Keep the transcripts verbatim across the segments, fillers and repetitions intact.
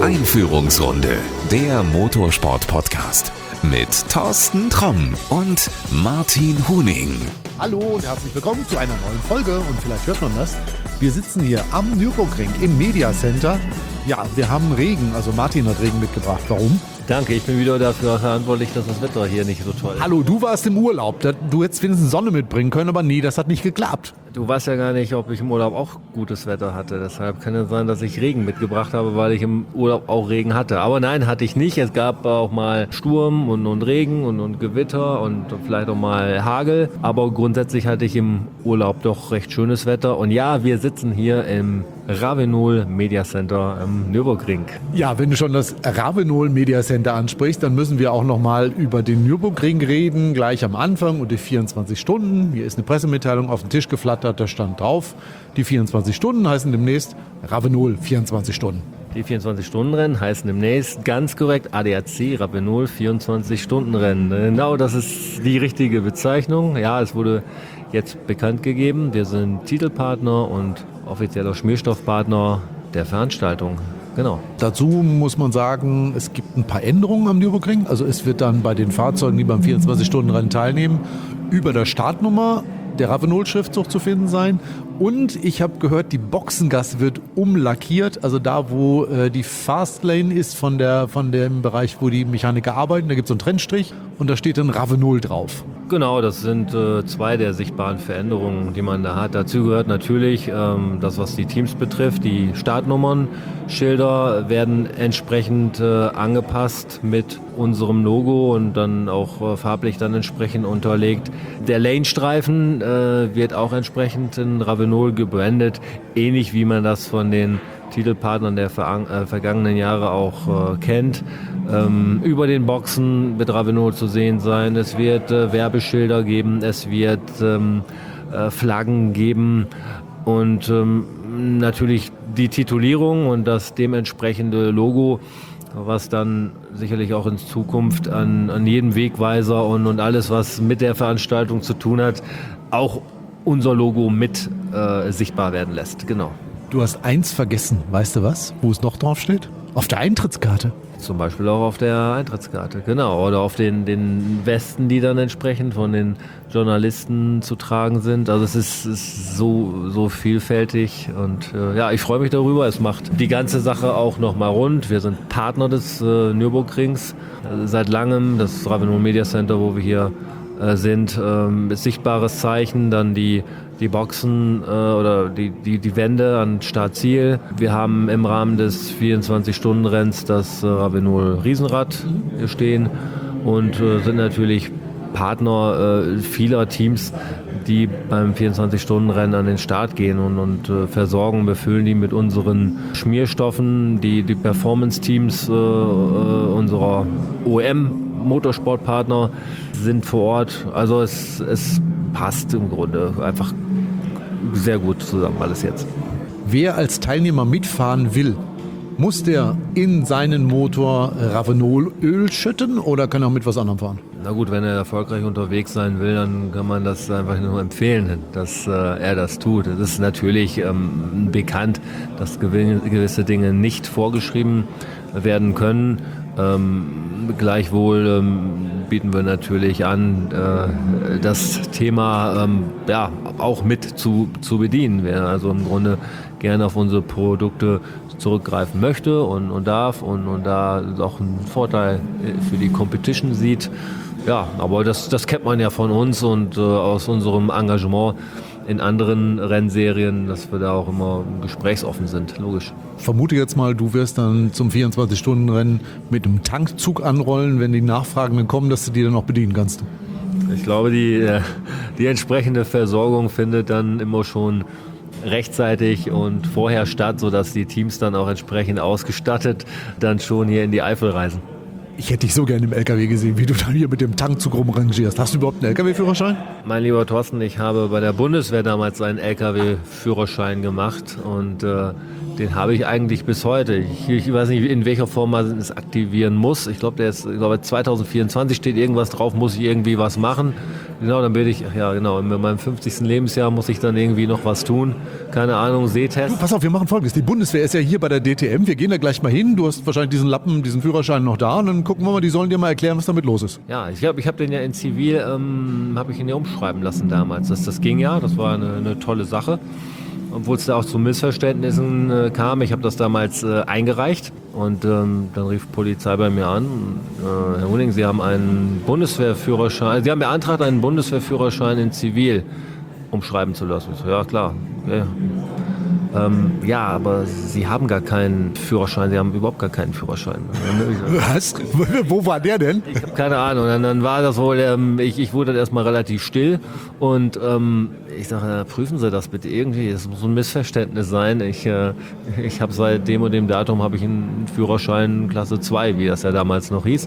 Einführungsrunde, der Motorsport-Podcast mit Thorsten Tromm und Martin Huning. Hallo und herzlich willkommen zu einer neuen Folge und vielleicht hört man das. Wir sitzen hier am Nürburgring im Media Center. Ja, wir haben Regen, also Martin hat Regen mitgebracht. Warum? Danke, ich bin wieder dafür verantwortlich, dass das Wetter hier nicht so toll ist. Hallo, du warst im Urlaub. Du hättest wenigstens Sonne mitbringen können, aber nee, das hat nicht geklappt. Du weißt ja gar nicht, ob ich im Urlaub auch gutes Wetter hatte. Deshalb kann es sein, dass ich Regen mitgebracht habe, weil ich im Urlaub auch Regen hatte. Aber nein, hatte ich nicht. Es gab auch mal Sturm und, und Regen und, und Gewitter und vielleicht auch mal Hagel. Aber grundsätzlich hatte ich im Urlaub doch recht schönes Wetter. Und ja, wir sitzen hier im Ravenol Media Center am Nürburgring. Ja, wenn du schon das Ravenol Media Center ansprichst, dann müssen wir auch nochmal über den Nürburgring reden, gleich am Anfang und die vierundzwanzig Stunden. Hier ist eine Pressemitteilung auf den Tisch geflattert, da stand drauf, die vierundzwanzig Stunden heißen demnächst Ravenol vierundzwanzig Stunden. Die vierundzwanzig-Stunden-Rennen heißen demnächst ganz korrekt A D A C Ravenol vierundzwanzig-Stunden-Rennen. Genau, das ist die richtige Bezeichnung. Ja, es wurde jetzt bekannt gegeben. Wir sind Titelpartner und offizieller Schmierstoffpartner der Veranstaltung. Genau. Dazu muss man sagen, es gibt ein paar Änderungen am Nürburgring. Also es wird dann bei den Fahrzeugen, die beim vierundzwanzig-Stunden-Rennen teilnehmen, über der Startnummer der Ravenol-Schriftzug zu finden sein. Und ich habe gehört, die Boxengasse wird umlackiert. Also da, wo äh, die Fastlane ist von, der, von dem Bereich, wo die Mechaniker arbeiten, da gibt es so einen Trennstrich und da steht dann Ravenol drauf. Genau, das sind äh, zwei der sichtbaren Veränderungen, die man da hat. Dazu gehört natürlich ähm, das, was die Teams betrifft. Die Startnummern-Schilder werden entsprechend äh, angepasst mit unserem Logo und dann auch äh, farblich dann entsprechend unterlegt. Der Lane-Streifen äh, wird auch entsprechend in Ravenol gebrandet, ähnlich wie man das von den Titelpartnern der ver- äh, vergangenen Jahre auch äh, kennt. Ähm, über den Boxen wird Ravenol zu sehen sein. Es wird äh, Werbeschilder geben, es wird ähm, äh, Flaggen geben und ähm, natürlich die Titulierung und das dementsprechende Logo, was dann sicherlich auch in Zukunft an, an jedem Wegweiser und, und alles, was mit der Veranstaltung zu tun hat, auch unser Logo mit äh, sichtbar werden lässt. Genau. Du hast eins vergessen, weißt du was? Wo es noch drauf steht? Auf der Eintrittskarte. Zum Beispiel auch auf der Eintrittskarte, genau. Oder auf den, den Westen, die dann entsprechend von den Journalisten zu tragen sind. Also es ist, ist so, so vielfältig und äh, ja, ich freue mich darüber. Es macht die ganze Sache auch nochmal rund. Wir sind Partner des äh, Nürburgrings äh, seit langem. Das Ravenol Media Center, wo wir hier äh, sind, äh, ist sichtbares Zeichen. Dann die die Boxen äh, oder die, die, die Wände an Startziel. Wir haben im Rahmen des vierundzwanzig-Stunden-Renns das äh, Ravenol Riesenrad hier stehen und äh, sind natürlich Partner äh, vieler Teams, die beim vierundzwanzig-Stunden-Rennen an den Start gehen und, und äh, versorgen, befüllen die mit unseren Schmierstoffen. Die, die Performance-Teams äh, äh, unserer O M-Motorsportpartner sind vor Ort. Also es, es passt im Grunde einfach sehr gut zusammen alles jetzt. Wer als Teilnehmer mitfahren will, muss der in seinen Motor Ravenol-Öl schütten oder kann er auch mit was anderem fahren? Na gut, wenn er erfolgreich unterwegs sein will, dann kann man das einfach nur empfehlen, dass äh, er das tut. Es ist natürlich ähm, bekannt, dass gewisse Dinge nicht vorgeschrieben werden können. Ähm, gleichwohl ähm, bieten wir natürlich an, äh, das Thema ähm, ja, auch mit zu, zu bedienen. Wer also im Grunde gerne auf unsere Produkte zurückgreifen möchte und, und darf und, und da auch einen Vorteil für die Competition sieht. Ja, aber das, das kennt man ja von uns und äh, aus unserem Engagement in anderen Rennserien, dass wir da auch immer gesprächsoffen sind, logisch. Ich vermute jetzt mal, du wirst dann zum vierundzwanzig-Stunden-Rennen mit einem Tankzug anrollen, wenn die Nachfragen dann kommen, dass du die dann auch bedienen kannst. Ich glaube, die, die entsprechende Versorgung findet dann immer schon rechtzeitig und vorher statt, sodass die Teams dann auch entsprechend ausgestattet dann schon hier in die Eifel reisen. Ich hätte dich so gerne im L K W gesehen, wie du dann hier mit dem Tankzug rumrangierst. Hast du überhaupt einen L K W-Führerschein? Mein lieber Thorsten, ich habe bei der Bundeswehr damals einen L K W-Führerschein gemacht und äh, den habe ich eigentlich bis heute. Ich, ich weiß nicht, in welcher Form man es aktivieren muss. Ich glaube, der ist, ich glaube, zwanzig vierundzwanzig steht irgendwas drauf, muss ich irgendwie was machen. Genau, dann bin ich, ja genau, in meinem fünfzigsten Lebensjahr muss ich dann irgendwie noch was tun. Keine Ahnung, Sehtest. Du, pass auf, wir machen Folgendes. Die Bundeswehr ist ja hier bei der D T M. Wir gehen da gleich mal hin. Du hast wahrscheinlich diesen Lappen, diesen Führerschein noch da. Und dann gucken wir mal, die sollen dir mal erklären, was damit los ist. Ja, ich habe ich hab den ja in Zivil, ähm, habe ich ihn ja umschreiben lassen damals. Das, das ging ja, das war eine, eine tolle Sache. Obwohl es da auch zu Missverständnissen äh, kam. Ich habe das damals äh, eingereicht und ähm, dann rief die Polizei bei mir an. Äh, Herr Huning, Sie haben einen Bundeswehrführerschein, Sie haben beantragt, einen Bundeswehrführerschein in Zivil umschreiben zu lassen. Ich so, ja klar. Okay. Ähm, ja, aber Sie haben gar keinen Führerschein, Sie haben überhaupt gar keinen Führerschein. Was? Wo war der denn? Ich habe keine Ahnung. Dann, dann war das wohl, ähm, ich, ich wurde dann erstmal relativ still und ähm, ich sage, ja, prüfen Sie das bitte irgendwie, es muss ein Missverständnis sein. Ich, äh, ich habe seit dem und dem Datum habe ich einen Führerschein Klasse zwei, wie das ja damals noch hieß.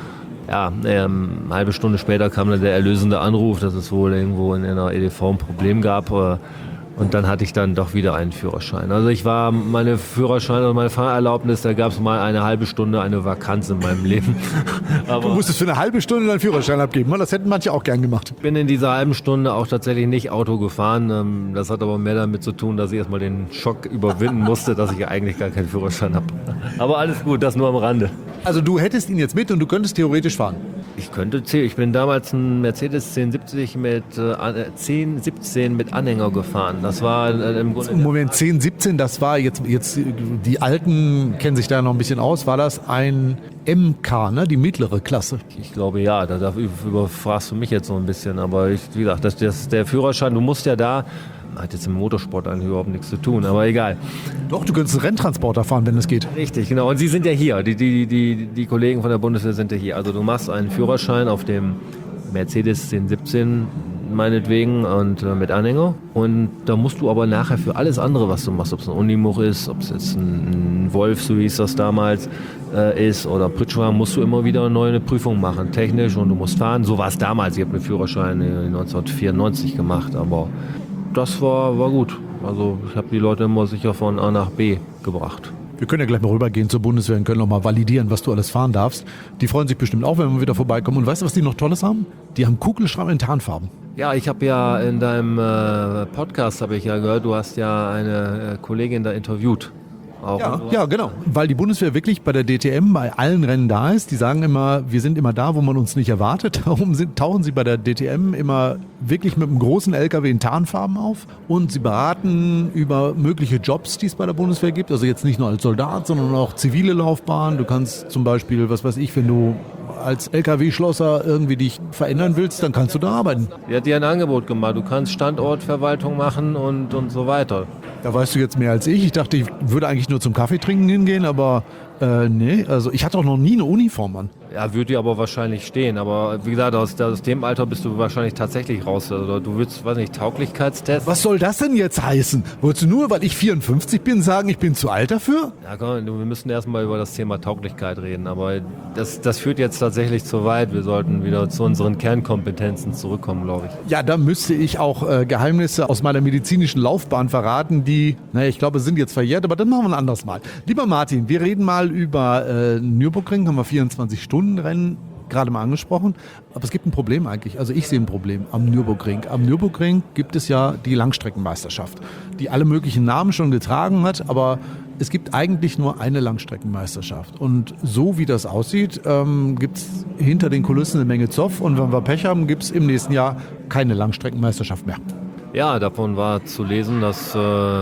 Ja, ähm, eine halbe Stunde später kam dann der erlösende Anruf, dass es wohl irgendwo in einer E D V ein Problem gab. Äh, Und dann hatte ich dann doch wieder einen Führerschein. Also ich war, meine Führerschein und meine Fahrerlaubnis, da gab es mal eine halbe Stunde eine Vakanz in meinem Leben. Aber Du musstest für eine halbe Stunde deinen Führerschein abgeben. Das hätten manche auch gern gemacht. ich bin in dieser halben Stunde auch tatsächlich nicht Auto gefahren. Das hat aber mehr damit zu tun, dass ich erstmal den Schock überwinden musste, dass ich eigentlich gar keinen Führerschein habe. Aber alles gut, das nur am Rande. Also du hättest ihn jetzt mit und du könntest theoretisch fahren. Ich könnte, ich bin damals ein Mercedes zehn siebzig mit äh, zehn siebzehn mit Anhänger gefahren. Das war äh, im Grunde... Moment, zehn siebzehn, das war jetzt, jetzt, die Alten kennen sich da noch ein bisschen aus. War das ein M K, ne? Die mittlere Klasse? Ich glaube ja, da, da überfragst du mich jetzt so ein bisschen. Aber ich, wie gesagt, das, das, der Führerschein, du musst ja da... Hat jetzt im Motorsport eigentlich überhaupt nichts zu tun, aber egal. Doch, du könntest einen Renntransporter fahren, wenn es geht. Richtig, genau. Und Sie sind ja hier. Die, die, die, die Kollegen von der Bundeswehr sind ja hier. Also du machst einen Führerschein auf dem Mercedes zehn siebzehn meinetwegen und äh, mit Anhänger. Und da musst du aber nachher für alles andere, was du machst, ob es ein Unimog ist, ob es jetzt ein, ein Wolf, so hieß das damals, äh, ist, oder Pritschwagen, musst du immer wieder eine neue Prüfung machen, technisch, und du musst fahren. So war es damals. Ich habe einen Führerschein neunzehnhundertvierundneunzig gemacht, aber das war, war gut. Also ich habe die Leute immer sicher von A nach B gebracht. Wir können ja gleich mal rübergehen zur Bundeswehr und können noch mal validieren, was du alles fahren darfst. Die freuen sich bestimmt auch, wenn wir wieder vorbeikommen. Und weißt du, was die noch Tolles haben? Die haben Kugelschreiber in Tarnfarben. Ja, ich habe ja in deinem äh, Podcast, habe ich ja gehört, du hast ja eine äh, Kollegin da interviewt. Auch. Ja, ja, genau. Weil die Bundeswehr wirklich bei der D T M bei allen Rennen da ist. Die sagen immer, wir sind immer da, wo man uns nicht erwartet. Darum sind, tauchen sie bei der D T M immer wirklich mit einem großen L K W in Tarnfarben auf. Und sie beraten über mögliche Jobs, die es bei der Bundeswehr gibt. Also jetzt nicht nur als Soldat, sondern auch zivile Laufbahn. Du kannst zum Beispiel, was weiß ich, wenn du als L K W-Schlosser irgendwie dich verändern willst, dann kannst du da arbeiten. Die hat dir ein Angebot gemacht. Du kannst Standortverwaltung machen und, und so weiter. Da weißt du jetzt mehr als ich. Ich dachte, ich würde eigentlich nur zum Kaffee trinken hingehen, aber äh, nee, also ich hatte auch noch nie eine Uniform an. Ja, würde dir aber wahrscheinlich stehen. Aber wie gesagt, aus, aus dem Alter bist du wahrscheinlich tatsächlich raus. Also du willst, weiß nicht, Tauglichkeitstest. Was soll das denn jetzt heißen? Wolltest du nur, weil ich vierundfünfzig bin, sagen, ich bin zu alt dafür? Ja, komm, wir müssen erstmal über das Thema Tauglichkeit reden. Aber das, das führt jetzt tatsächlich zu weit. Wir sollten wieder zu unseren Kernkompetenzen zurückkommen, glaube ich. Ja, da müsste ich auch äh, Geheimnisse aus meiner medizinischen Laufbahn verraten, die, naja, ich glaube, sind jetzt verjährt, aber das machen wir ein anderes Mal. Lieber Martin, wir reden mal über äh, Nürburgring, haben wir vierundzwanzig Stunden Rennen gerade mal angesprochen, aber es gibt ein Problem eigentlich, also ich sehe ein Problem am Nürburgring. Am Nürburgring gibt es ja die Langstreckenmeisterschaft, die alle möglichen Namen schon getragen hat, aber es gibt eigentlich nur eine Langstreckenmeisterschaft. Und so wie das aussieht, ähm, gibt es hinter den Kulissen eine Menge Zoff, und wenn wir Pech haben, gibt es im nächsten Jahr keine Langstreckenmeisterschaft mehr. Ja, davon war zu lesen, dass äh,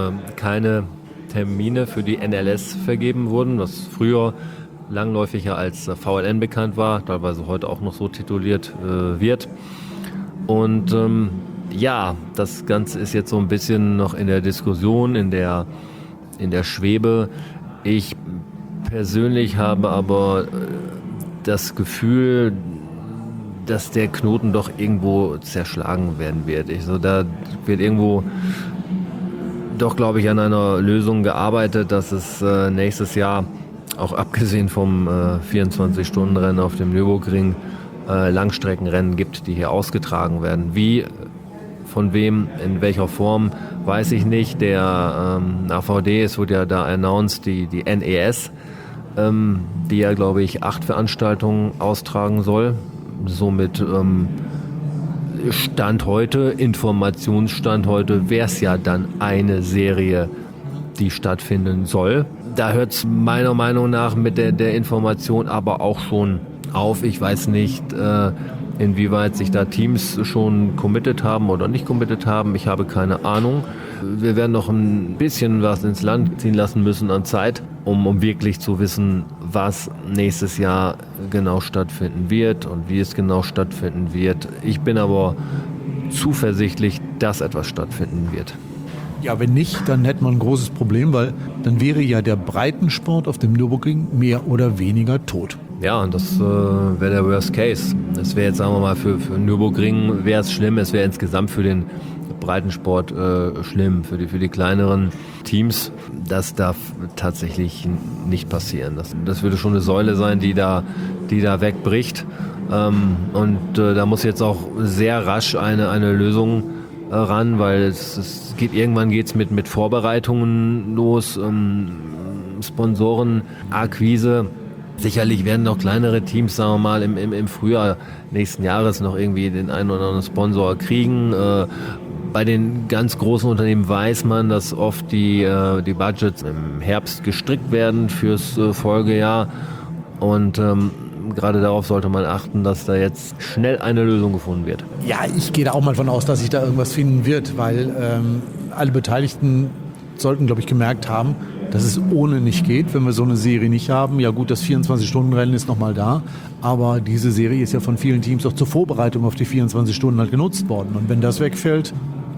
keine Termine für die N L S vergeben wurden, was früher langläufiger als V L N bekannt war, teilweise heute auch noch so tituliert äh, wird. Und ähm, ja, das Ganze ist jetzt so ein bisschen noch in der Diskussion, in der, in der Schwebe. Ich persönlich habe aber äh, das Gefühl, dass der Knoten doch irgendwo zerschlagen werden wird. Ich, so, da wird irgendwo doch, glaube ich, an einer Lösung gearbeitet, dass es äh, nächstes Jahr, auch abgesehen vom äh, vierundzwanzig-Stunden-Rennen auf dem Nürburgring, äh, Langstreckenrennen gibt, die hier ausgetragen werden. Wie, von wem, in welcher Form, weiß ich nicht. Der ähm, A V D, es wurde ja da announced, die, die N E S, ähm, die ja, glaube ich, acht Veranstaltungen austragen soll. Somit ähm, Stand heute, Informationsstand heute, wäre es ja dann eine Serie, die stattfinden soll. Da hört es meiner Meinung nach mit der, der Information aber auch schon auf. Ich weiß nicht, äh, inwieweit sich da Teams schon committed haben oder nicht committed haben. Ich habe keine Ahnung. Wir werden noch ein bisschen was ins Land ziehen lassen müssen an Zeit, um, um wirklich zu wissen, was nächstes Jahr genau stattfinden wird und wie es genau stattfinden wird. Ich bin aber zuversichtlich, dass etwas stattfinden wird. Ja, wenn nicht, dann hätte man ein großes Problem, weil dann wäre ja der Breitensport auf dem Nürburgring mehr oder weniger tot. Ja, und das äh, wäre der Worst Case. Das wäre jetzt, sagen wir mal, für, für Nürburgring wäre es schlimm, es wäre insgesamt für den Breitensport äh, schlimm, für die, für die kleineren Teams. Das darf tatsächlich nicht passieren. Das, das würde schon eine Säule sein, die da, die da wegbricht. Ähm, und äh, da muss jetzt auch sehr rasch eine, eine Lösung äh, ran, weil es, es geht, irgendwann geht es mit, mit Vorbereitungen los, ähm, Sponsorenakquise. Sicherlich werden noch kleinere Teams, sagen wir mal, im, im, im Frühjahr nächsten Jahres noch irgendwie den einen oder anderen Sponsor kriegen. Äh, bei den ganz großen Unternehmen weiß man, dass oft die, äh, die Budgets im Herbst gestrickt werden fürs äh, Folgejahr. Und ähm, gerade darauf sollte man achten, dass da jetzt schnell eine Lösung gefunden wird. Ja, ich gehe da auch mal von aus, dass sich da irgendwas finden wird, weil ähm, alle Beteiligten sollten, glaube ich, gemerkt haben, dass es ohne nicht geht, wenn wir so eine Serie nicht haben. Ja gut, das vierundzwanzig-Stunden-Rennen ist nochmal da, aber diese Serie ist ja von vielen Teams auch zur Vorbereitung auf die vierundzwanzig Stunden halt genutzt worden. Und wenn das wegfällt,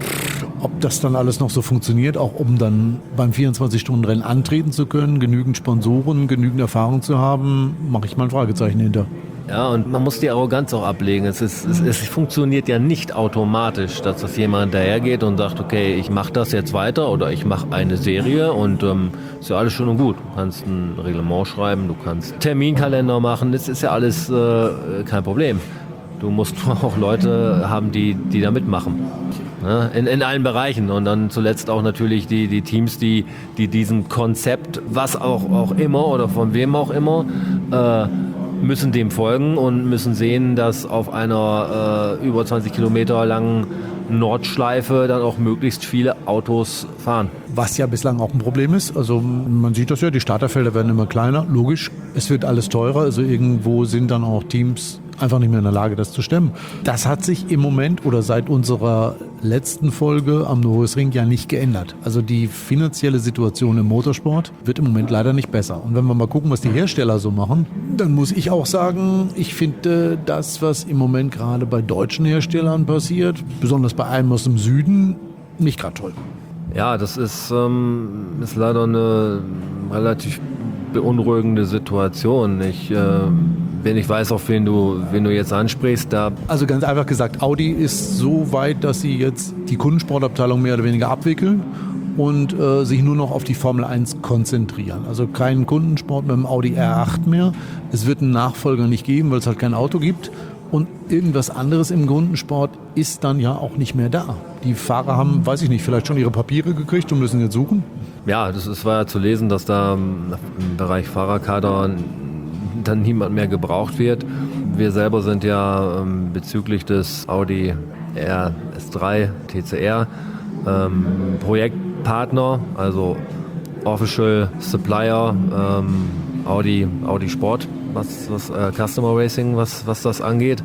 ob das dann alles noch so funktioniert, auch um dann beim vierundzwanzig-Stunden-Rennen antreten zu können, genügend Sponsoren, genügend Erfahrung zu haben, mache ich mal ein Fragezeichen hinter. Ja, und man muss die Arroganz auch ablegen. Es, ist, es, es funktioniert ja nicht automatisch, dass das jemand dahergeht und sagt, okay, ich mache das jetzt weiter oder ich mache eine Serie und ähm, ist ja alles schön und gut. Du kannst ein Reglement schreiben, du kannst Terminkalender machen, das ist ja alles äh, kein Problem. Du musst auch Leute haben, die, die da mitmachen. Ne? In, in allen Bereichen. Und dann zuletzt auch natürlich die, die Teams, die, die diesem Konzept, was auch, auch immer oder von wem auch immer, äh, müssen dem folgen und müssen sehen, dass auf einer äh, über zwanzig Kilometer langen Nordschleife dann auch möglichst viele Autos fahren. Was ja bislang auch ein Problem ist. Also man sieht das ja, die Starterfelder werden immer kleiner. Logisch, es wird alles teurer. Also irgendwo sind dann auch Teams einfach nicht mehr in der Lage, das zu stemmen. Das hat sich im Moment oder seit unserer letzten Folge am Nürburgring ja nicht geändert. Also die finanzielle Situation im Motorsport wird im Moment leider nicht besser. Und wenn wir mal gucken, was die Hersteller so machen, dann muss ich auch sagen, ich finde das, was im Moment gerade bei deutschen Herstellern passiert, besonders bei einem aus dem Süden, nicht gerade toll. Ja, das ist, ähm, ist leider eine relativ beunruhigende Situation. Ich, äh, wenn ich weiß, auf wen du, wen du jetzt ansprichst, da... Also ganz einfach gesagt, Audi ist so weit, dass sie jetzt die Kundensportabteilung mehr oder weniger abwickeln und äh, sich nur noch auf die Formel eins konzentrieren. Also keinen Kundensport mit dem Audi R acht mehr. Es wird einen Nachfolger nicht geben, weil es halt kein Auto gibt. Und irgendwas anderes im Kundensport ist dann ja auch nicht mehr da. Die Fahrer haben, weiß ich nicht, vielleicht schon ihre Papiere gekriegt und müssen jetzt suchen. Ja, das ist, war ja zu lesen, dass da im Bereich Fahrerkader dann niemand mehr gebraucht wird. Wir selber sind ja ähm, bezüglich des Audi R S drei T C R ähm, Projektpartner, also Official Supplier ähm, Audi, Audi Sport, was, was äh, Customer Racing, was, was das angeht.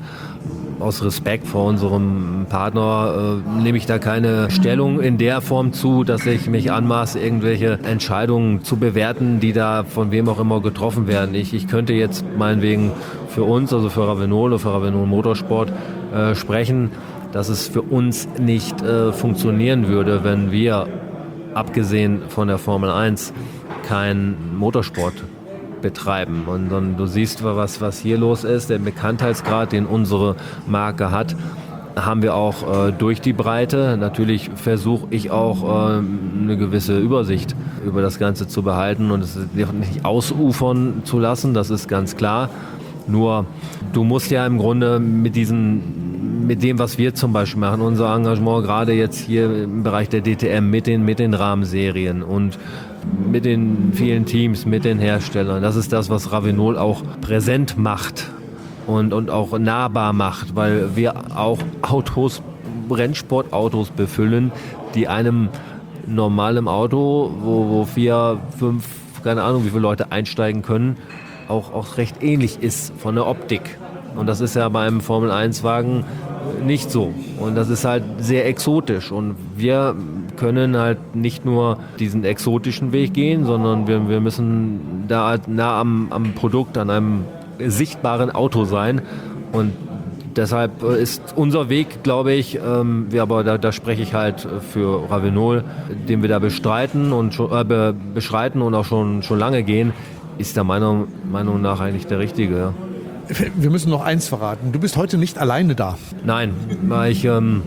Aus Respekt vor unserem Partner äh, nehme ich da keine Stellung in der Form zu, dass ich mich anmaße, irgendwelche Entscheidungen zu bewerten, die da von wem auch immer getroffen werden. Ich, ich könnte jetzt meinetwegen für uns, also für Ravenol oder für Ravenol Motorsport äh, sprechen, dass es für uns nicht äh, funktionieren würde, wenn wir, abgesehen von der Formel eins, keinen Motorsport betreiben. Und dann du siehst, was, was hier los ist, der Bekanntheitsgrad, den unsere Marke hat, haben wir auch äh, durch die Breite. Natürlich versuche ich auch äh, eine gewisse Übersicht über das Ganze zu behalten und es nicht ausufern zu lassen, das ist ganz klar. Nur du musst ja im Grunde mit diesen, mit dem, was wir zum Beispiel machen, unser Engagement gerade jetzt hier im Bereich der D T M mit den, mit den Rahmenserien und mit den vielen Teams, mit den Herstellern. Das ist das, was Ravenol auch präsent macht. und, und auch nahbar macht, weil wir auch Autos, Rennsportautos befüllen, die einem normalen Auto, wo, wo vier, fünf, keine Ahnung, wie viele Leute einsteigen können, auch, auch recht ähnlich ist von der Optik. Und das ist ja bei einem Formel eins Wagen nicht so. Und das ist halt sehr exotisch. Und wir können halt nicht nur diesen exotischen Weg gehen, sondern wir, wir müssen da halt nah am, am Produkt, an einem sichtbaren Auto sein. Und deshalb ist unser Weg, glaube ich, ähm, wir aber da, da spreche ich halt für Ravenol, den wir da bestreiten und schon, äh, be, beschreiten und auch schon, schon lange gehen, ist der meiner Meinung nach eigentlich der richtige. Ja. Wir müssen noch eins verraten. Du bist heute nicht alleine da. Nein, weil ich, ähm,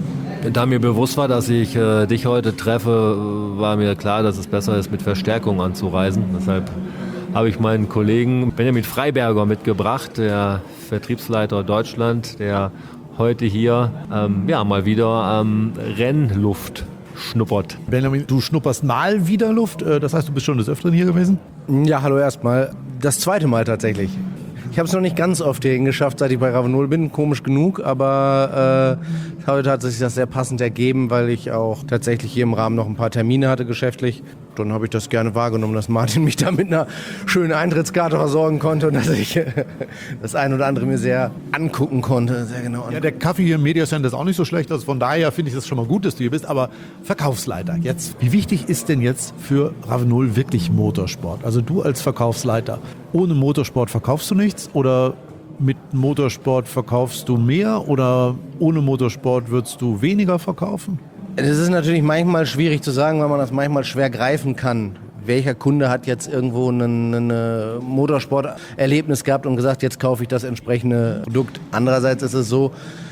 da mir bewusst war, dass ich äh, dich heute treffe, war mir klar, dass es besser ist, mit Verstärkung anzureisen. Deshalb habe ich meinen Kollegen Benjamin Freiberger mitgebracht, der Vertriebsleiter Deutschland, der heute hier ähm, ja, mal wieder ähm, Rennluft schnuppert. Benjamin, du schnupperst mal wieder Luft. Das heißt, du bist schon des Öfteren hier gewesen? Ja, hallo erstmal. Das zweite Mal tatsächlich. Ich habe es noch nicht ganz oft hierhin geschafft, seit ich bei Ravenol bin. Komisch genug, aber äh, heute hat sich das sehr passend ergeben, weil ich auch tatsächlich hier im Rahmen noch ein paar Termine hatte geschäftlich. Dann habe ich das gerne wahrgenommen, dass Martin mich da mit einer schönen Eintrittskarte versorgen konnte und dass ich äh, das ein oder andere mir sehr angucken konnte. Sehr genau angucken. Ja, der Kaffee hier im Media Center ist auch nicht so schlecht. Also von daher finde ich das schon mal gut, dass du hier bist. Aber Verkaufsleiter jetzt. Wie wichtig ist denn jetzt für Ravenol wirklich Motorsport? Also du als Verkaufsleiter. Ohne Motorsport verkaufst du nichts oder mit Motorsport verkaufst du mehr oder ohne Motorsport würdest du weniger verkaufen? Das ist natürlich manchmal schwierig zu sagen, weil man das manchmal schwer greifen kann. Welcher Kunde hat jetzt irgendwo ein, ein Motorsporterlebnis gehabt und gesagt, jetzt kaufe ich das entsprechende Produkt. Andererseits ist es so,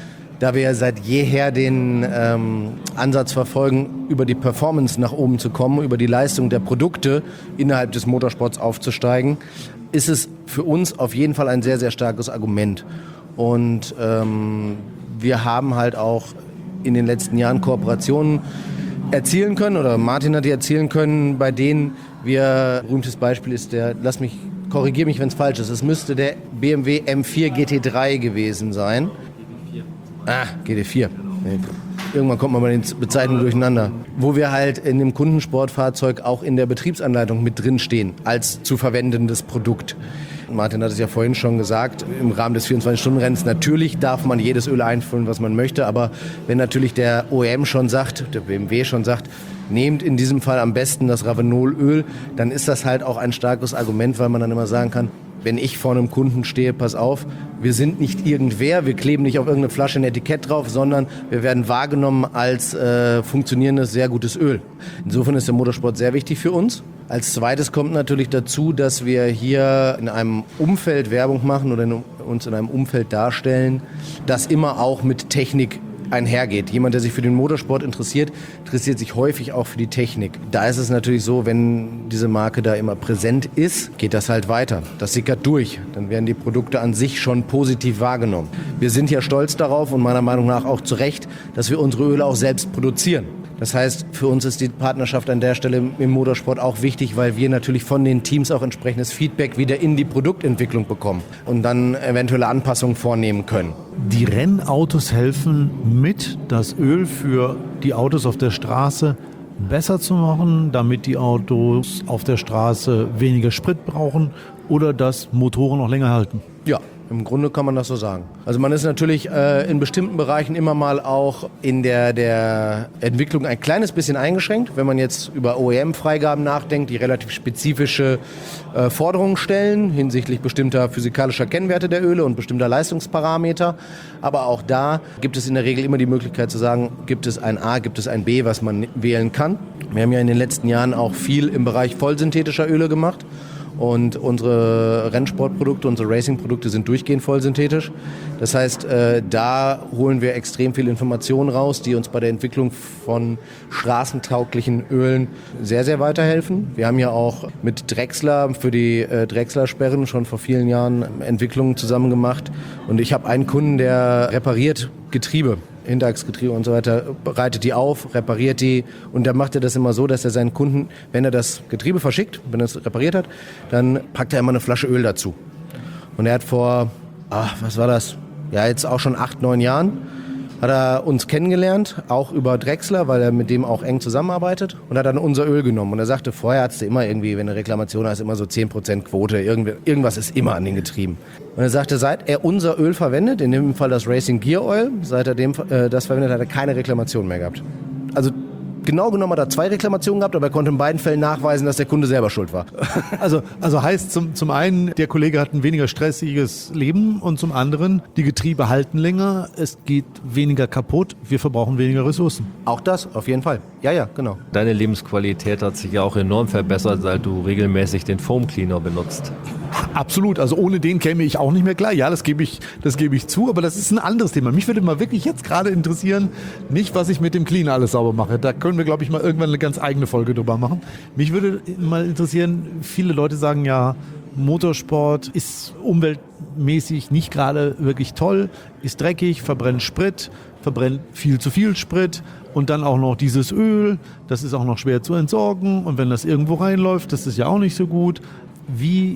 da wir seit jeher den ähm, Ansatz verfolgen, über die Performance nach oben zu kommen, über die Leistung der Produkte innerhalb des Motorsports aufzusteigen, ist es für uns auf jeden Fall ein sehr, sehr starkes Argument. Und ähm, wir haben halt auch in den letzten Jahren Kooperationen erzielen können, oder Martin hat die erzielen können, bei denen wir, berühmtes Beispiel ist der, lass mich, korrigiere mich, wenn es falsch ist, es müsste der B M W M vier G T drei gewesen sein. Ah, G T vier. Irgendwann kommt man bei den Bezeichnungen durcheinander. Wo wir halt in dem Kundensportfahrzeug auch in der Betriebsanleitung mit drin stehen, als zu verwendendes Produkt. Martin hat es ja vorhin schon gesagt, im Rahmen des vierundzwanzig-Stunden-Rennens, natürlich darf man jedes Öl einfüllen, was man möchte, aber wenn natürlich der O E M schon sagt, der B M W schon sagt, nehmt in diesem Fall am besten das Ravenol-Öl, dann ist das halt auch ein starkes Argument, weil man dann immer sagen kann, wenn ich vor einem Kunden stehe, pass auf, wir sind nicht irgendwer, wir kleben nicht auf irgendeine Flasche ein Etikett drauf, sondern wir werden wahrgenommen als äh, funktionierendes, sehr gutes Öl. Insofern ist der Motorsport sehr wichtig für uns. Als zweites kommt natürlich dazu, dass wir hier in einem Umfeld Werbung machen oder in, uns in einem Umfeld darstellen, das immer auch mit Technik einhergeht. Jemand, der sich für den Motorsport interessiert, interessiert sich häufig auch für die Technik. Da ist es natürlich so, wenn diese Marke da immer präsent ist, geht das halt weiter. Das sickert durch. Dann werden die Produkte an sich schon positiv wahrgenommen. Wir sind ja stolz darauf und meiner Meinung nach auch zu Recht, dass wir unsere Öle auch selbst produzieren. Das heißt, für uns ist die Partnerschaft an der Stelle im Motorsport auch wichtig, weil wir natürlich von den Teams auch entsprechendes Feedback wieder in die Produktentwicklung bekommen und dann eventuelle Anpassungen vornehmen können. Die Rennautos helfen mit, das Öl für die Autos auf der Straße besser zu machen, damit die Autos auf der Straße weniger Sprit brauchen oder dass Motoren noch länger halten. Ja, im Grunde kann man das so sagen. Also man ist natürlich äh, in bestimmten Bereichen immer mal auch in der, der Entwicklung ein kleines bisschen eingeschränkt, wenn man jetzt über O E M-Freigaben nachdenkt, die relativ spezifische äh, Forderungen stellen hinsichtlich bestimmter physikalischer Kennwerte der Öle und bestimmter Leistungsparameter. Aber auch da gibt es in der Regel immer die Möglichkeit zu sagen, gibt es ein A, gibt es ein B, was man wählen kann. Wir haben ja in den letzten Jahren auch viel im Bereich vollsynthetischer Öle gemacht. Und unsere Rennsportprodukte, unsere Racingprodukte sind durchgehend vollsynthetisch. Das heißt, äh, da holen wir extrem viel Informationen raus, die uns bei der Entwicklung von straßentauglichen Ölen sehr, sehr weiterhelfen. Wir haben ja auch mit Drechsler für die äh, Drechsler-Sperren schon vor vielen Jahren Entwicklungen zusammen gemacht. Und ich habe einen Kunden, der repariert Getriebe. Hinterachsgetriebe und so weiter, bereitet die auf, repariert die und dann macht er das immer so, dass er seinen Kunden, wenn er das Getriebe verschickt, wenn er es repariert hat, dann packt er immer eine Flasche Öl dazu. Und er hat vor ach, was war das? Ja, jetzt auch schon acht, neun Jahren. Hat er uns kennengelernt, auch über Drechsler, weil er mit dem auch eng zusammenarbeitet und hat dann unser Öl genommen. Und er sagte, vorher hattest du immer irgendwie, wenn eine Reklamation hast, immer so zehn Prozent Quote, irgendwie, irgendwas ist immer an den Getrieben. Und er sagte, seit er unser Öl verwendet, in dem Fall das Racing Gear Oil, seit er dem, äh, das verwendet, hat er keine Reklamation mehr gehabt. Also genau genommen hat er zwei Reklamationen gehabt, aber er konnte in beiden Fällen nachweisen, dass der Kunde selber schuld war. Also, also heißt zum, zum einen, der Kollege hat ein weniger stressiges Leben und zum anderen, die Getriebe halten länger, es geht weniger kaputt, wir verbrauchen weniger Ressourcen. Auch das, auf jeden Fall. Ja, ja, genau. Deine Lebensqualität hat sich ja auch enorm verbessert, seit du regelmäßig den Foam Cleaner benutzt. Absolut, also ohne den käme ich auch nicht mehr klar. Ja, das gebe ich, das gebe ich zu, aber das ist ein anderes Thema. Mich würde mal wirklich jetzt gerade interessieren, nicht was ich mit dem Cleaner alles sauber mache. Da können wir, glaube ich, mal irgendwann eine ganz eigene Folge drüber machen. Mich würde mal interessieren, viele Leute sagen ja, Motorsport ist umweltmäßig nicht gerade wirklich toll, ist dreckig, verbrennt Sprit, verbrennt viel zu viel Sprit und dann auch noch dieses Öl, das ist auch noch schwer zu entsorgen und wenn das irgendwo reinläuft, das ist ja auch nicht so gut. Wie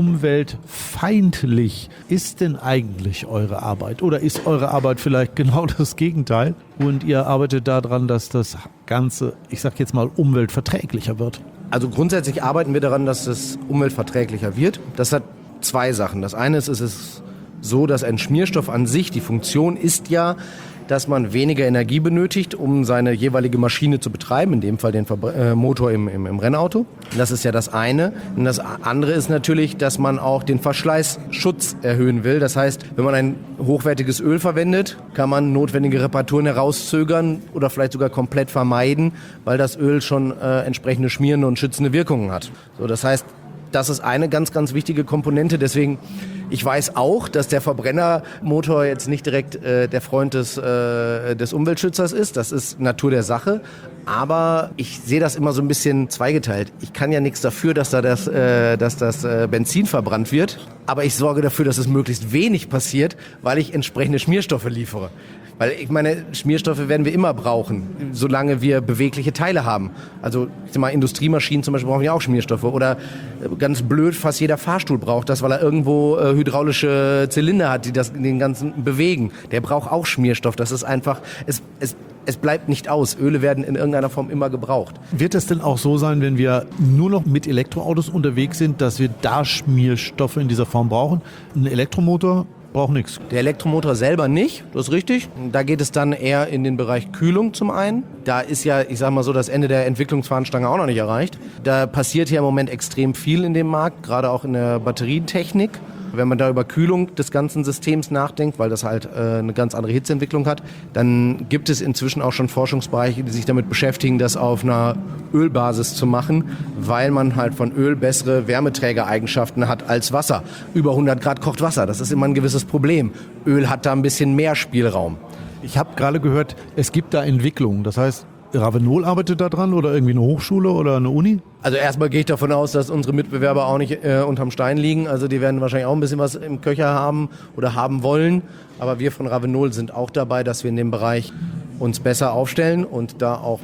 umweltfeindlich ist denn eigentlich eure Arbeit? Oder ist eure Arbeit vielleicht genau das Gegenteil? Und ihr arbeitet daran, dass das Ganze, ich sag jetzt mal, umweltverträglicher wird? Also grundsätzlich arbeiten wir daran, dass es umweltverträglicher wird. Das hat zwei Sachen. Das eine ist, es ist so, dass ein Schmierstoff an sich, die Funktion ist ja, dass man weniger Energie benötigt, um seine jeweilige Maschine zu betreiben, in dem Fall den Verbr- äh, Motor im, im, im Rennauto. Das ist ja das eine. Und das andere ist natürlich, dass man auch den Verschleißschutz erhöhen will. Das heißt, wenn man ein hochwertiges Öl verwendet, kann man notwendige Reparaturen herauszögern oder vielleicht sogar komplett vermeiden, weil das Öl schon äh, entsprechende schmierende und schützende Wirkungen hat. So, das heißt, das ist eine ganz, ganz wichtige Komponente. Deswegen, ich weiß auch, dass der Verbrennermotor jetzt nicht direkt äh, der Freund des, äh, des Umweltschützers ist. Das ist Natur der Sache. Aber ich sehe das immer so ein bisschen zweigeteilt. Ich kann ja nichts dafür, dass da das, äh, dass das äh, Benzin verbrannt wird. Aber ich sorge dafür, dass es möglichst wenig passiert, weil ich entsprechende Schmierstoffe liefere. Weil ich meine, Schmierstoffe werden wir immer brauchen, solange wir bewegliche Teile haben. Also ich sag mal, Industriemaschinen zum Beispiel brauchen ja auch Schmierstoffe. Oder ganz blöd, fast jeder Fahrstuhl braucht das, weil er irgendwo äh, hydraulische Zylinder hat, die das, den ganzen bewegen. Der braucht auch Schmierstoff. Das ist einfach, es, es, es bleibt nicht aus. Öle werden in irgendeiner Form immer gebraucht. Wird es denn auch so sein, wenn wir nur noch mit Elektroautos unterwegs sind, dass wir da Schmierstoffe in dieser Form brauchen? Ein Elektromotor braucht nichts. Der Elektromotor selber nicht, das ist richtig. Da geht es dann eher in den Bereich Kühlung zum einen. Da ist ja, ich sag mal so, das Ende der Entwicklungsfahnenstange auch noch nicht erreicht. Da passiert ja im Moment extrem viel in dem Markt, gerade auch in der Batterietechnik. Wenn man da über Kühlung des ganzen Systems nachdenkt, weil das halt äh, eine ganz andere Hitzeentwicklung hat, dann gibt es inzwischen auch schon Forschungsbereiche, die sich damit beschäftigen, das auf einer Ölbasis zu machen, weil man halt von Öl bessere Wärmeträgereigenschaften hat als Wasser. Über hundert Grad kocht Wasser, das ist immer ein gewisses Problem. Öl hat da ein bisschen mehr Spielraum. Ich habe gerade gehört, es gibt da Entwicklungen. Das heißt, Ravenol arbeitet da dran oder irgendwie eine Hochschule oder eine Uni? Also erstmal gehe ich davon aus, dass unsere Mitbewerber auch nicht äh, unterm Stein liegen. Also die werden wahrscheinlich auch ein bisschen was im Köcher haben oder haben wollen. Aber wir von Ravenol sind auch dabei, dass wir in dem Bereich uns besser aufstellen und da auch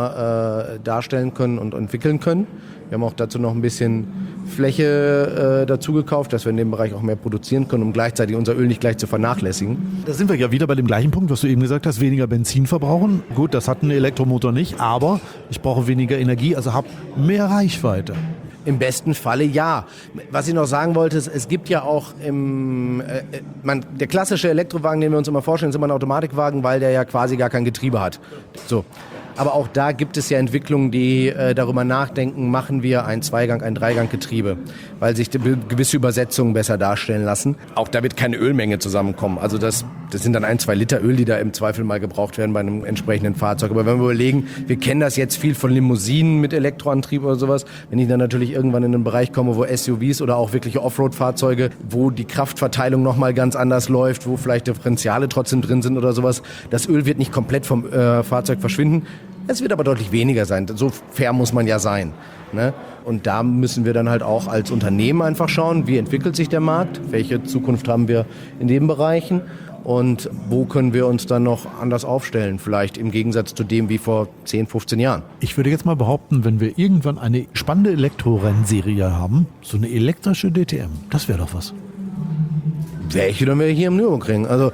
mehr äh, darstellen können und entwickeln können. Wir haben auch dazu noch ein bisschen Fläche äh, dazu gekauft, dass wir in dem Bereich auch mehr produzieren können, um gleichzeitig unser Öl nicht gleich zu vernachlässigen. Da sind wir ja wieder bei dem gleichen Punkt, was du eben gesagt hast, weniger Benzin verbrauchen. Gut, das hat ein Elektromotor nicht, aber ich brauche weniger Energie, also habe mehr Reichweite. Im besten Falle ja. Was ich noch sagen wollte, ist, es gibt ja auch im, äh, man, der klassische Elektrowagen, den wir uns immer vorstellen, ist immer ein Automatikwagen, weil der ja quasi gar kein Getriebe hat. So. Aber auch da gibt es ja Entwicklungen, die äh, darüber nachdenken, machen wir ein Zweigang-, ein Dreigang-Getriebe, weil sich die, gewisse Übersetzungen besser darstellen lassen. Auch da wird keine Ölmenge zusammenkommen. Also das, das sind dann ein, zwei Liter Öl, die da im Zweifel mal gebraucht werden bei einem entsprechenden Fahrzeug. Aber wenn wir überlegen, wir kennen das jetzt viel von Limousinen mit Elektroantrieb oder sowas. Wenn ich dann natürlich irgendwann in einen Bereich komme, wo S U Vs oder auch wirkliche Offroad-Fahrzeuge, wo die Kraftverteilung nochmal ganz anders läuft, wo vielleicht Differentiale trotzdem drin sind oder sowas, das Öl wird nicht komplett vom äh, Fahrzeug verschwinden. Es wird aber deutlich weniger sein. So fair muss man ja sein. Ne? Und da müssen wir dann halt auch als Unternehmen einfach schauen, wie entwickelt sich der Markt, welche Zukunft haben wir in den Bereichen und wo können wir uns dann noch anders aufstellen, vielleicht im Gegensatz zu dem wie vor zehn, fünfzehn Jahren. Ich würde jetzt mal behaupten, wenn wir irgendwann eine spannende Elektrorennserie haben, so eine elektrische D T M, das wäre doch was. wäre ich wieder hier im Nürburgring. Also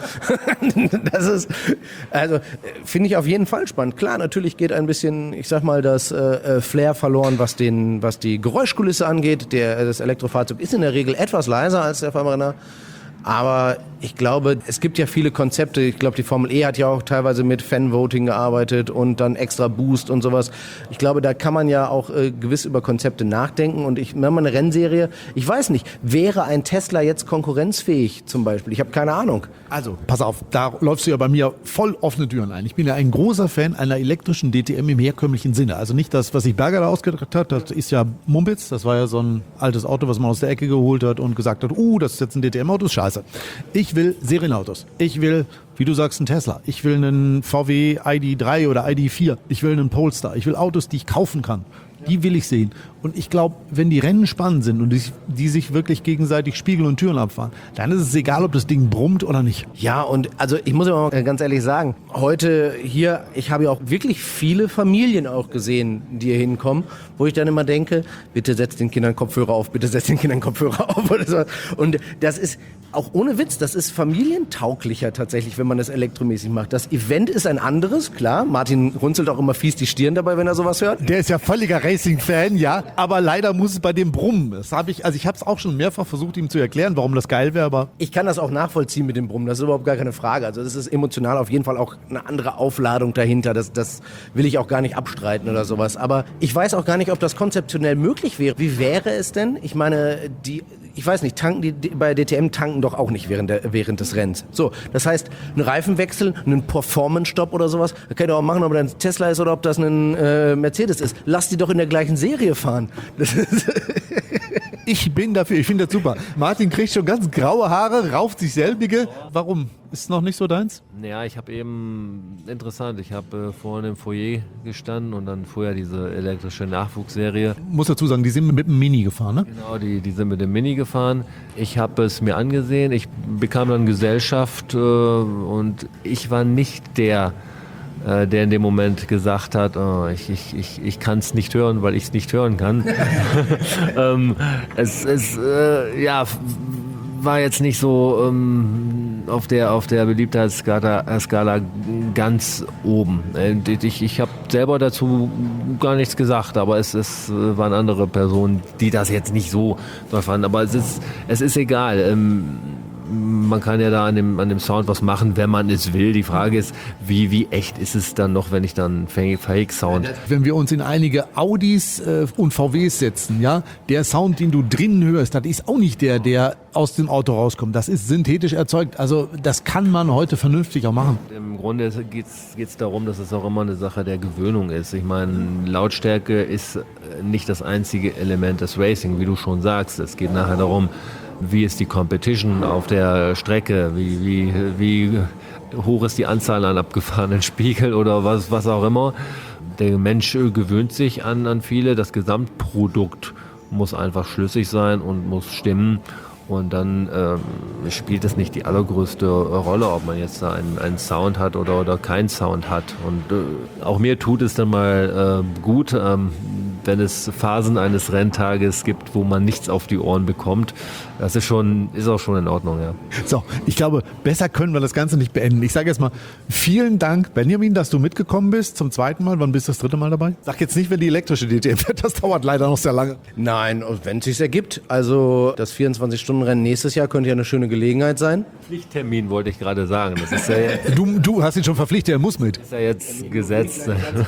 das ist, also finde ich auf jeden Fall spannend. Klar, natürlich geht ein bisschen, ich sag mal, das äh, Flair verloren, was den, was die Geräuschkulisse angeht. Der, das Elektrofahrzeug ist in der Regel etwas leiser als der Verbrenner. Aber ich glaube, es gibt ja viele Konzepte. Ich glaube, die Formel E hat ja auch teilweise mit Fan-Voting gearbeitet und dann extra Boost und sowas. Ich glaube, da kann man ja auch äh, gewiss über Konzepte nachdenken. Und ich, wenn man eine Rennserie, ich weiß nicht, wäre ein Tesla jetzt konkurrenzfähig zum Beispiel? Ich habe keine Ahnung. Also, pass auf, da läufst du ja bei mir voll offene Türen ein. Ich bin ja ein großer Fan einer elektrischen D T M im herkömmlichen Sinne. Also nicht das, was sich Berger da ausgedacht hat, das ist ja Mumpitz. Das war ja so ein altes Auto, was man aus der Ecke geholt hat und gesagt hat, uh, das ist jetzt ein D T M-Auto, ist scheiße. Ich will Serienautos. Ich will, wie du sagst, einen Tesla. Ich will einen V W I D drei oder I D vier. Ich will einen Polestar. Ich will Autos, die ich kaufen kann. Die will ich sehen. Und ich glaube, wenn die Rennen spannend sind und die, die sich wirklich gegenseitig spiegeln und Türen abfahren, dann ist es egal, ob das Ding brummt oder nicht. Ja, und also ich muss immer mal ganz ehrlich sagen, heute hier, ich habe ja auch wirklich viele Familien auch gesehen, die hier hinkommen, wo ich dann immer denke, bitte setzt den Kindern Kopfhörer auf, bitte setzt den Kindern Kopfhörer auf. Oder so. Und das ist auch ohne Witz, das ist familientauglicher tatsächlich, wenn man das elektromäßig macht. Das Event ist ein anderes, klar. Martin runzelt auch immer fies die Stirn dabei, wenn er sowas hört. Der ist ja völliger Racing-Fan, ja, aber leider muss es bei dem brummen. Das habe ich, also ich habe es auch schon mehrfach versucht, ihm zu erklären, warum das geil wäre, aber ich kann das auch nachvollziehen mit dem Brummen, das ist überhaupt gar keine Frage. Also das ist emotional auf jeden Fall auch eine andere Aufladung dahinter, das, das will ich auch gar nicht abstreiten oder sowas. Aber ich weiß auch gar nicht, ob das konzeptionell möglich wäre. Wie wäre es denn? Ich meine, die, ich weiß nicht, tanken die, die bei D T M tanken doch auch nicht während, der, während des Rennens. So, das heißt, ein Reifenwechsel, einen Performance-Stopp oder sowas, das kann ich auch machen, ob das ein Tesla ist oder ob das ein äh, Mercedes ist. Lass die doch in der gleichen Serie fahren. Das ist ich bin dafür, ich finde das super. Martin kriegt schon ganz graue Haare, rauft sich selbige. Warum? Ist es noch nicht so deins? Ja, ich habe eben, interessant, ich habe äh, vorhin im Foyer gestanden und dann vorher diese elektrische Nachwuchsserie. Muss dazu sagen, die sind mit dem Mini gefahren, ne? Genau, die, die sind mit dem Mini gefahren. Ich habe es mir angesehen, ich bekam dann Gesellschaft äh, und ich war nicht der, äh, der in dem Moment gesagt hat, oh, ich, ich, ich, ich kann es nicht hören, weil ich es nicht hören kann. ähm, es es äh, ja, war jetzt nicht so ähm, auf der auf der Beliebtheitsskala Skala ganz oben. Ich, ich habe selber dazu gar nichts gesagt, aber es, es waren andere Personen, die das jetzt nicht so toll fanden. Aber es ist, es ist egal. Ähm, man kann ja da an dem, an dem Sound was machen, wenn man es will. Die Frage ist, wie, wie echt ist es dann noch, wenn ich dann Fake-Sound... Wenn wir uns in einige Audis äh, und V Ws setzen, ja, der Sound, den du drinnen hörst, das ist auch nicht der, der aus dem Auto rauskommt. Das ist synthetisch erzeugt. Also das kann man heute vernünftig auch machen. Im Grunde geht es darum, dass es auch immer eine Sache der Gewöhnung ist. Ich meine, Lautstärke ist nicht das einzige Element des Racing, wie du schon sagst. Es geht nachher darum, wie ist die Competition auf der Strecke, wie, wie, wie hoch ist die Anzahl an abgefahrenen Spiegeln oder was, was auch immer. Der Mensch gewöhnt sich an, an viele, das Gesamtprodukt muss einfach schlüssig sein und muss stimmen. Und dann ähm, spielt es nicht die allergrößte Rolle, ob man jetzt da einen, einen Sound hat oder, oder keinen Sound hat. Und äh, auch mir tut es dann mal äh, gut, ähm, wenn es Phasen eines Renntages gibt, wo man nichts auf die Ohren bekommt. Das ist schon, ist auch schon in Ordnung, ja. So, ich glaube, besser können wir das Ganze nicht beenden. Ich sage jetzt mal, vielen Dank, Benjamin, dass du mitgekommen bist zum zweiten Mal. Wann bist du das dritte Mal dabei? Sag jetzt nicht, wenn die elektrische D T M fährt, das dauert leider noch sehr lange. Nein, wenn es sich ergibt. Also das vierundzwanzig-Stunden-Rennen nächstes Jahr könnte ja eine schöne Gelegenheit sein. Pflichttermin wollte ich gerade sagen. Das ist ja jetzt, du, du hast ihn schon verpflichtet, er muss mit. ist ja jetzt gesetzt.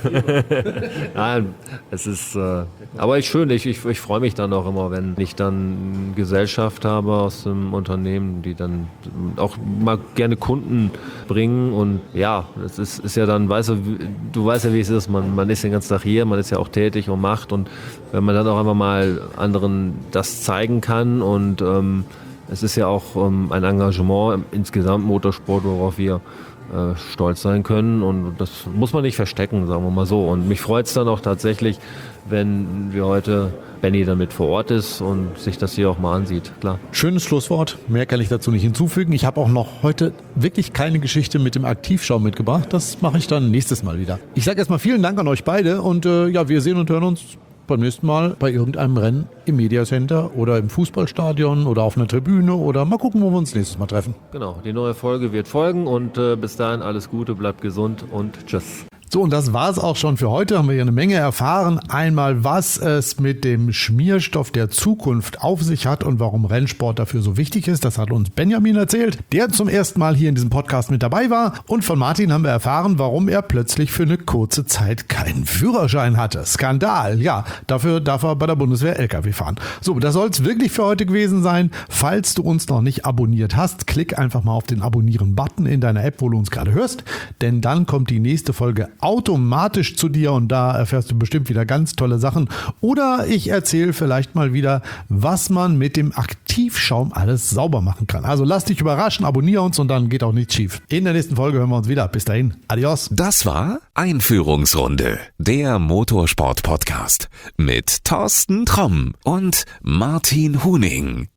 Nein, es ist... Äh, aber ich schön, ich, ich, ich freue mich dann auch immer, wenn ich dann Gesellschaft habe aus dem Unternehmen, die dann auch mal gerne Kunden bringen und ja, das ist, ist ja dann, weißt du, du weißt ja, wie es ist, man, man ist den ganzen Tag hier, man ist ja auch tätig und macht und wenn man dann auch einfach mal anderen das zeigen kann und ähm, es ist ja auch ähm, ein Engagement insgesamt Motorsport, worauf wir äh, stolz sein können und das muss man nicht verstecken, sagen wir mal so. Und mich freut es dann auch tatsächlich, wenn wir heute Benny damit vor Ort ist und sich das hier auch mal ansieht, klar. Schönes Schlusswort, mehr kann ich dazu nicht hinzufügen. Ich habe auch noch heute wirklich keine Geschichte mit dem Aktivschau mitgebracht. Das mache ich dann nächstes Mal wieder. Ich sage erstmal vielen Dank an euch beide und äh, ja, wir sehen und hören uns beim nächsten Mal bei irgendeinem Rennen im Mediacenter oder im Fußballstadion oder auf einer Tribüne oder mal gucken, wo wir uns nächstes Mal treffen. Genau, die neue Folge wird folgen und äh, bis dahin alles Gute, bleibt gesund und tschüss. So, und das war es auch schon für heute. Haben wir hier eine Menge erfahren. Einmal, was es mit dem Schmierstoff der Zukunft auf sich hat und warum Rennsport dafür so wichtig ist. Das hat uns Benjamin erzählt, der zum ersten Mal hier in diesem Podcast mit dabei war. Und von Martin haben wir erfahren, warum er plötzlich für eine kurze Zeit keinen Führerschein hatte. Skandal. Ja, dafür darf er bei der Bundeswehr L K W fahren. So, das soll es wirklich für heute gewesen sein. Falls du uns noch nicht abonniert hast, klick einfach mal auf den Abonnieren-Button in deiner App, wo du uns gerade hörst. Denn dann kommt die nächste Folge automatisch zu dir und da erfährst du bestimmt wieder ganz tolle Sachen. Oder ich erzähle vielleicht mal wieder, was man mit dem Aktivschaum alles sauber machen kann. Also lass dich überraschen, abonniere uns und dann geht auch nichts schief. In der nächsten Folge hören wir uns wieder. Bis dahin, adios. Das war Einführungsrunde, der Motorsport-Podcast mit Thorsten Tromm und Martin Huning.